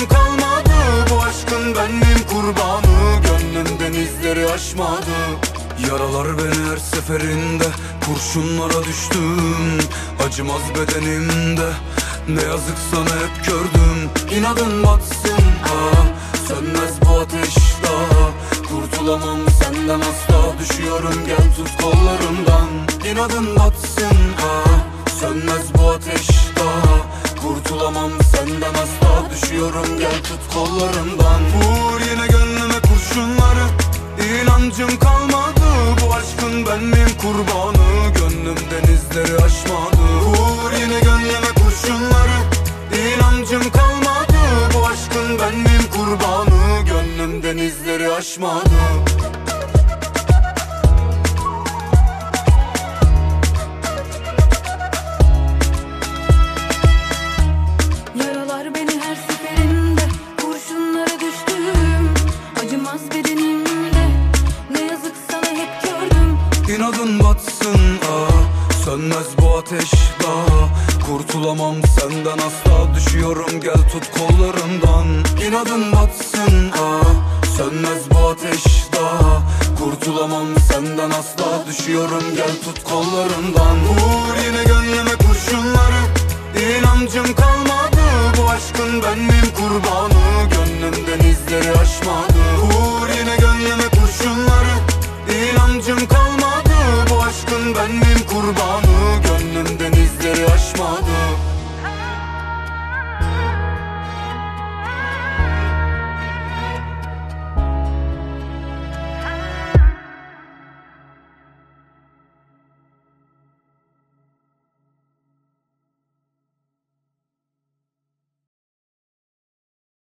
kalmadı. Bu aşkın benliğim kurbanı, gönlüm denizleri aşmadı. Yaralar beni her seferinde, kurşunlara düştüm. Acımaz bedenimde, ne yazık sana hep gördüm. İnadın batsın ah, sönmez bu ateş daha. Kurtulamam senden asla, düşüyorum gel tut kollarımdan. İnadın batsın ah, sönmez bu ateş daha. Kurtulamam senden asla, düşüyorum gel tut kollarımdan. Vur yine gönlüme kurşunları, İnancım kalmadı. Bu aşkın benliğim kurbanı, gönlüm denizleri aşmadı. Vur yine gönlüme kurşunları, İnancım kalmadı. Bu aşkın benliğim kurbanı, gönlüm denizleri aşmadı. Yaralar beni her seferinde, kurşunlara düştüm. Acımaz bedenimde, ne yazık sana hep gördüm. İnadın batsın ah, sönmez bu ateş daha. Kurtulamam senden asla, düşüyorum gel tut kollarımdan. İnadın batsın ah, sönmez bu ateş daha. Kurtulamam senden asla, düşüyorum gel tut kollarımdan. Vur yine gönlüme kurşunları, İnancım kalmadı. Bu aşkın benliğim kurbanı, gönlüm denizleri aşmadı. Vur yine gönlüme kurşunları, İnancım kalmadı. Bu aşkın benliğim kurbanı, gönlüm denizleri aşmadı.